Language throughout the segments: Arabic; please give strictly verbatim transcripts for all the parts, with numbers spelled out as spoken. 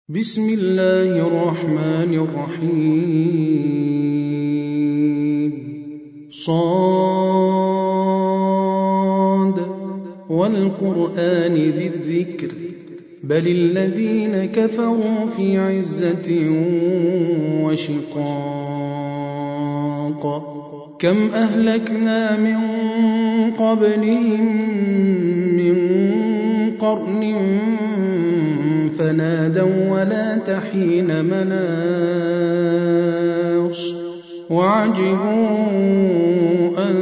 بسم الله الرحمن الرحيم. صاد والقرآن ذي الذكر بل الذين كفروا في عزة وشقاق كم أهلكنا من قبلهم من قرن فنادوا ولا تحين مناص وعجبوا أن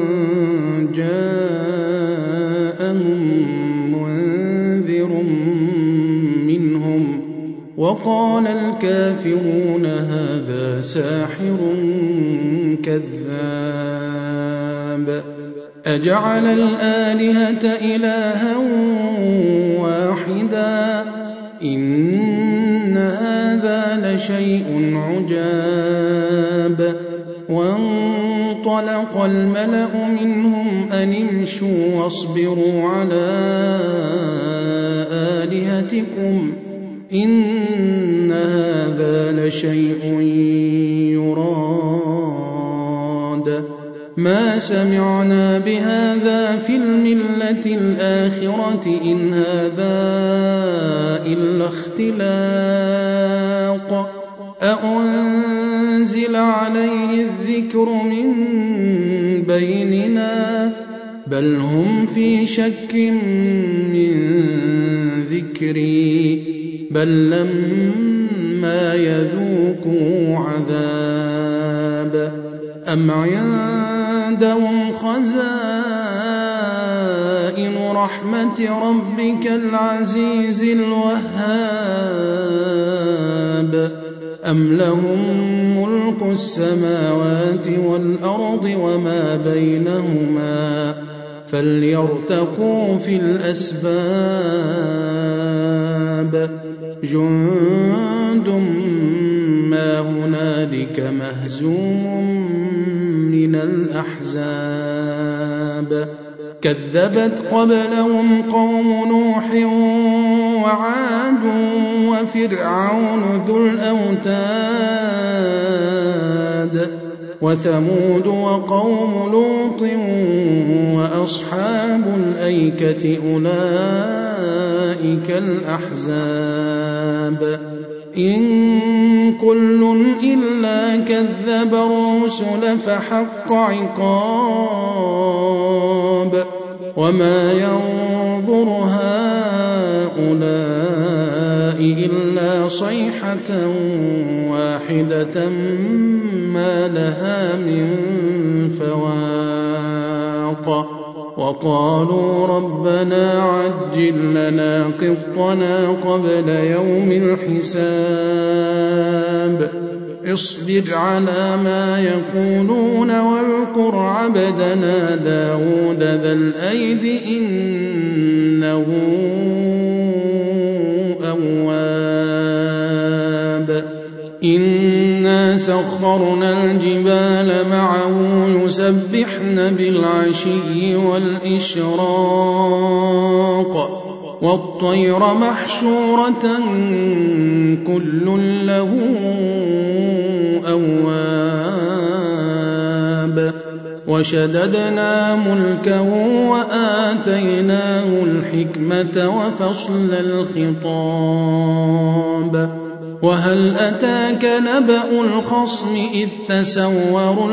جاءهم منذر منهم وقال الكافرون هذا ساحر كذاب أجعل الآلهة إلها واحدا إن هذا لشيء عجاب وانطلق الملأ منهم أن امشوا واصبروا على آلهتكم إن هذا لشيء يراد ما سمعنا بهذا في الملة الآخرة إن هذا إلا اختلاق أأنزل عليه الذكر من بيننا بل هم في شك من ذكري بل لما يذوقوا عذاب أم عندهم خزائن رحمة ربك العزيز الوهاب أم لهم ملك السماوات والأرض وما بينهما فليرتقوا في الأسباب جند ما هنالك مهزوم من الأحزاب كذبت قبلهم قوم نوح وعاد وفرعون ذو الأوتاد وثمود وقوم لوط وأصحاب الأيكة أولئك الأحزاب إن كل إلا كذب الرسل فحق عقاب وما ينظر هؤلاء إلا صيحة واحدة ما لها من فواق وقالوا ربنا عجل لنا قطنا قبل يوم الحساب اصبر على ما يقولون واذكر عبدنا داود ذا الأيد إنه أواب إنا سخرنا الجبال معه يسبحن بالعشي والإشراق والطير محشورة كل له أواب وشددنا ملكه وآتيناه الحكمة وفصل الخطاب وهل أتاك نبأ الخصم إذ تسوروا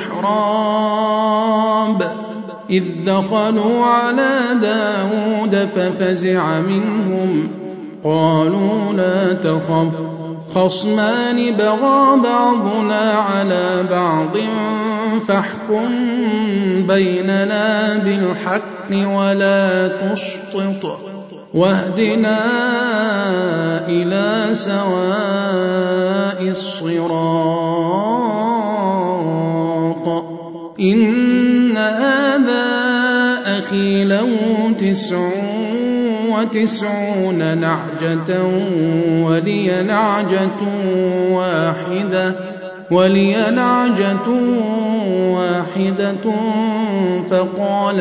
المحراب إذ دخلوا على داود ففزع منهم قالوا لا تخف خصمان بغى بعضنا على بعض فاحكم بيننا بالحق ولا تشطط واهدنا إلى سواء الصراط إن هذا أخي له تسع وتسعون نعجة ولي نعجة واحدة ولي نعجة واحدة فقال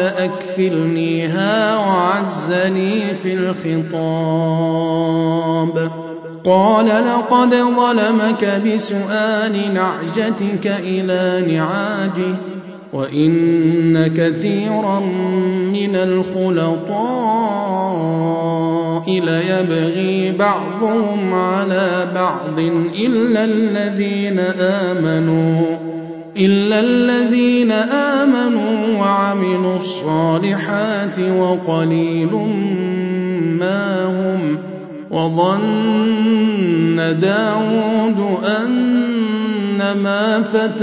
أكفلنيها وعزني في الخطاب قال لقد ظلمك بسؤال نعجتك إلى نعاجه وإن كثيرا من الخلطاء ليبغي بعضهم على بعض إلا الذين آمنوا إلا الذين آمنوا وعملوا الصالحات وقليل ما هم. وظن داود أنما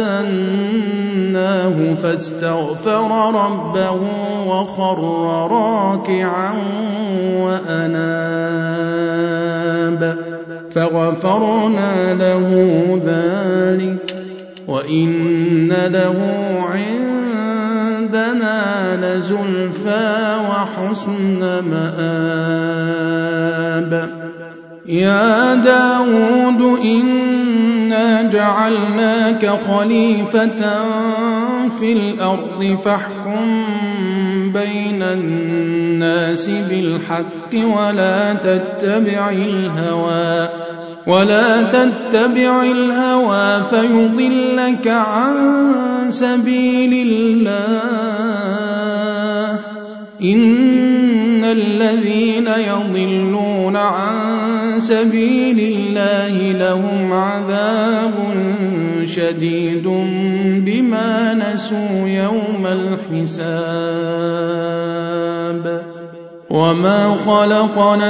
فتناه فاستغفر ربه وخر راكعا وأناب فغفرنا له ذلك وإن له عندنا لزلفى وحسن مآب. يا داود إنا جعلناك خليفة في الأرض فاحكم بين الناس بالحق ولا تتبع الهوى ولا تتبع الهوى فيضلك عن سبيل الله. إن الذين يضلون عن سبيل الله لهم عذاب شديد بما نسوا يوم الحساب. وما خلقنا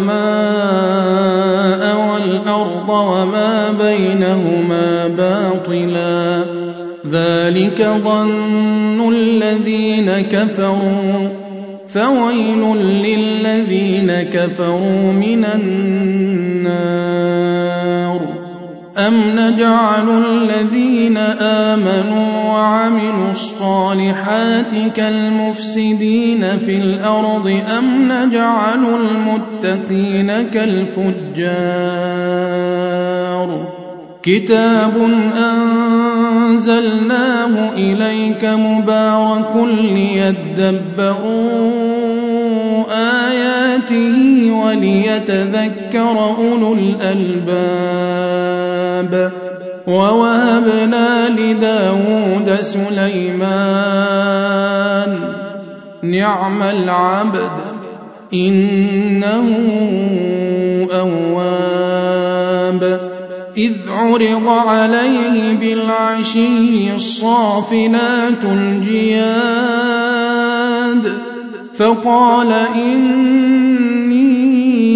السماء والأرض وما بينهما باطلا ذلك ظن الذين كفروا فويل للذين كفروا من النار. أم نجعل الذين آمنوا وعملوا الصالحات كالمفسدين في الأرض أم نجعل المتقين كالفجار. كتاب أنزلناه إليك مبارك ليدبروا آياته وليتذكر أولو الألباب. ووهبنا لداود سليمان نعم العبد إنه أواب. إذ عرض عليه بالعشي الصافنات الجياد فقال إني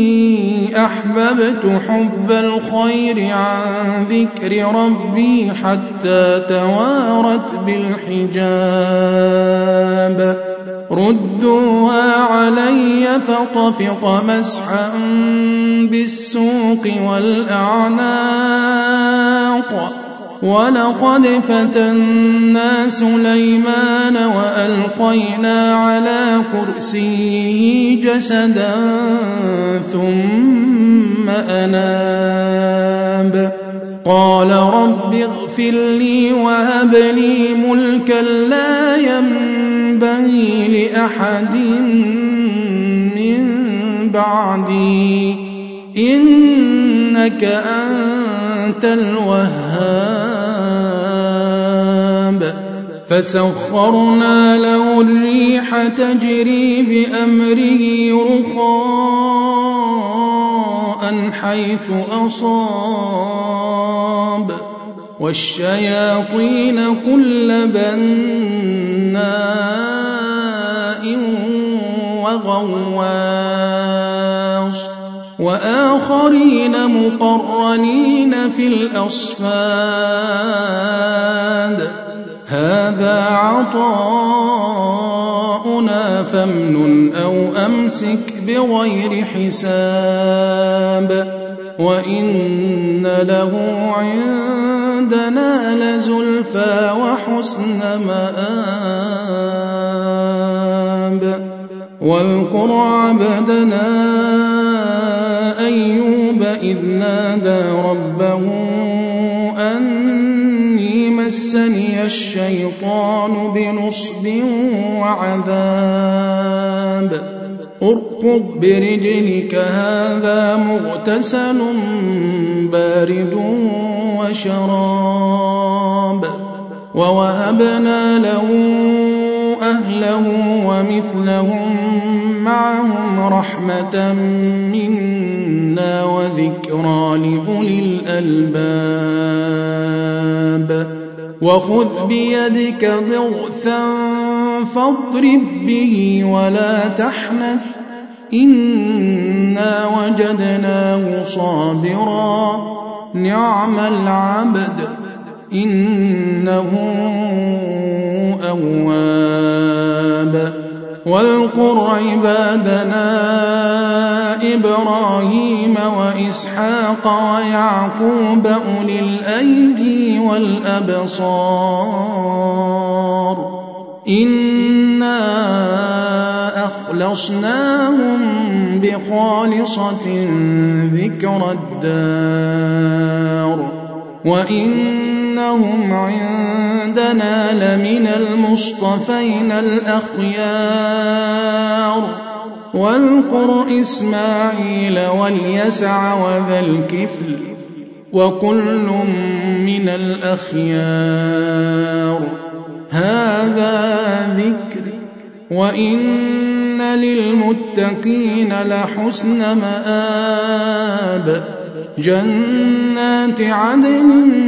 أحببت حب الخير عن ذكر ربي حتى توارت بالحجاب. ردوها علي فطفق مسحا بالسوق والأعناق. ولقد فتنا سليمان وألقينا على كرسيه جسدا ثم أناب. قال رب اغفر لي وهب لي ملكا لا ينبغي لأحد من بعدي إنك أنت الوهاب. فسخرنا له الريح تجري بأمره رخاء حيث أصاب والشياطين كل بناء وغواص وآخرين مقرنين في الأصفاد. هذا عطاؤنا فامنن أو أمسك بغير حساب. وإن له عندنا لزلفى وحسن مآب. واذكر عبدنا أيوب إذ نادى ربه أني مسني الشيطان بنصب وعذاب. اركض برجلك هذا مغتسل بارد وشراب ووهبنا له أهله ومثلهم معهم رحمة منا وذكرى لأولي الألباب وخذ بيدك ضغثا فاضرب به ولا تحنث إنا وجدناه صابرا نعم العبد إنه أواب واذكر عبادنا إبراهيم وإسحاق ويعقوب أولي الأيدي والأبصار إنا أخلصناهم بخالصة ذكر الدار وإنهم عندنا لمن المصطفين الأخيار واذكر إسماعيل واليسع وذا الكفل وكل من الأخيار هذا ذكر وإن للمتقين لحسن مآب جنات عدن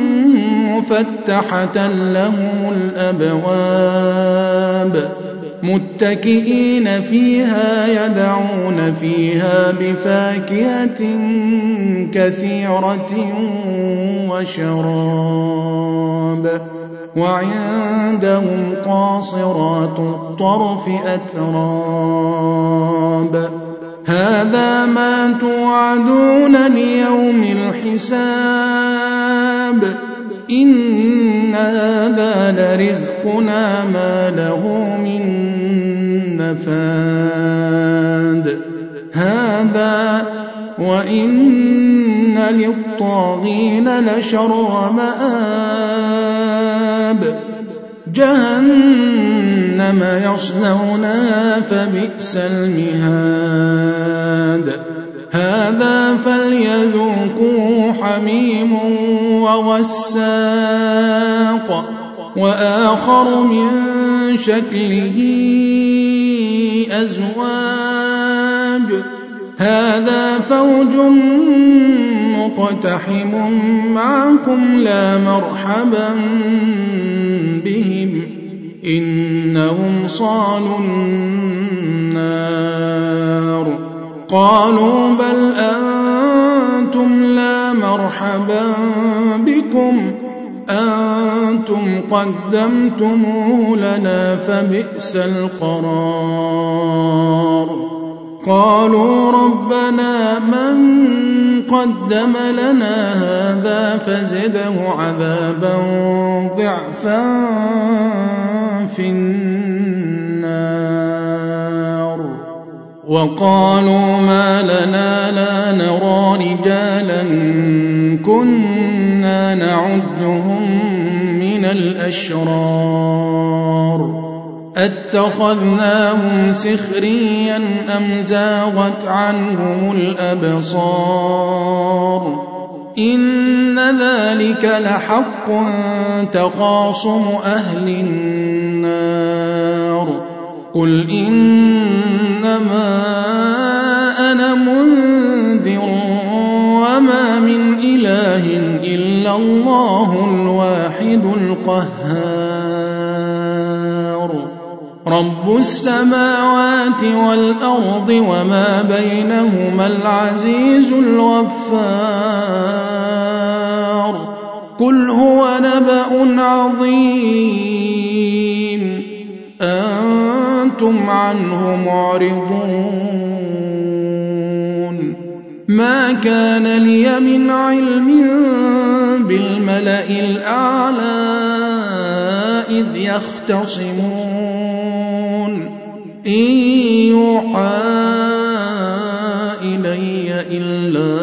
مفتحة لهم الأبواب متكئين فيها يدعون فيها بفاكهة كثيرة وشراب وعندهم قاصرات الطرف أتراب هذا ما توعدون ليوم الحساب إن هذا لرزقنا ما له من نفاد هذا وإن للطاغين لشر مآب جهنم يصلونها فبئس المهاد هذا فليذوقوه حميم وغساق وآخر من شكله أزواج هذا فوج مقتحم معكم لا مرحبا بهم إنهم صالوا النار قالوا بل أنتم لا مرحبا بكم أنتم قدمتموه لنا فبئس القرار قالوا ربنا من قدم لنا هذا فزده عذابا ضعفا في النار وقالوا ما لنا لا نرى رجالا كنا نعدهم من الأشرار أتخذناهم سخريا أم زاغت عنهم الأبصار إن ذلك لحق تخاصم أهل النار قل إنما أنا منذر وما من إله إلا الله الواحد القهار رب السماوات والأرض وما بينهما العزيز الغفار قل هو نبأ عظيم أنتم عنه معرضون ما كان لي من علم بالملأ الأعلى إذ يختصمون إن يوحى إلي إلا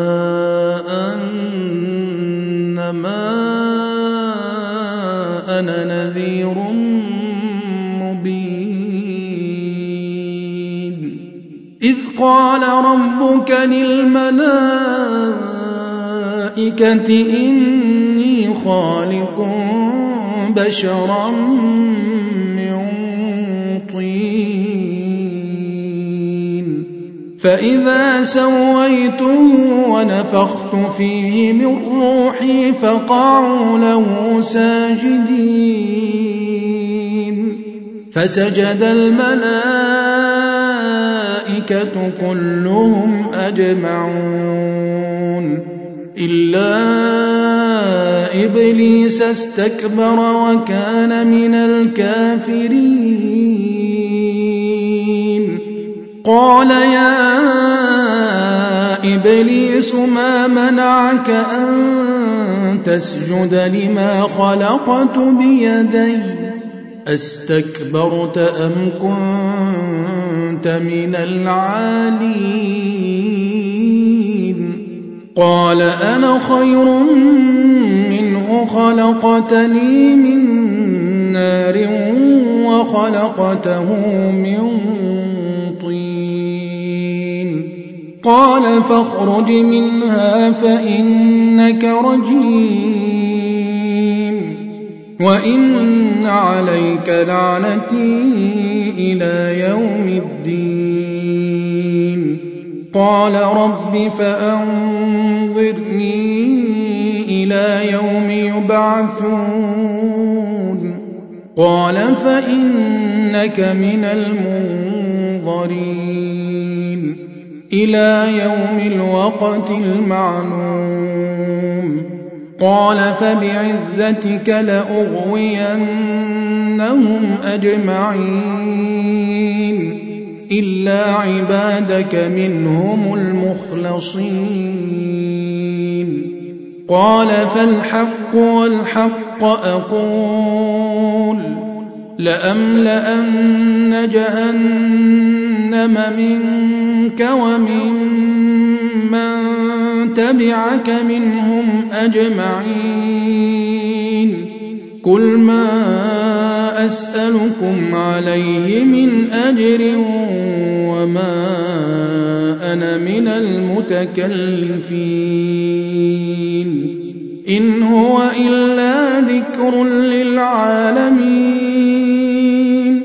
أنما أنا نذير مبين ربك للملائكة إني خالق بشرا من طين فإذا سويته ونفخت فيه من روحي فقعوا له ساجدين فسجد الملائكة كلهم أجمعون إلا إبليس استكبر وكان من الكافرين قال يا إبليس ما منعك أن تسجد لما خلقت بيدي أستكبرت أم كنت من العالين قال أنا خير منه خلقتني من نار وخلقته من طين قال فاخرج منها فإنك رجيم وإن عليك لعنتي إلى يوم الدين قال رب فأنظرني إلى يوم يبعثون قال فإنك من المنظرين إلى يوم الوقت المعلوم قال فبعزتك لأغوينهم أجمعين إلا عبادك منهم المخلصين قال فالحق والحق أقول لأملأن جهنم منك ومن من تبعك منهم أجمعين قل ما أسألكم عليه من أجر وما أنا من المتكلفين إن هو إلا ذكر للعالمين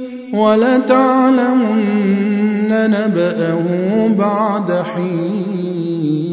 ولتعلمن نبأه بعد حين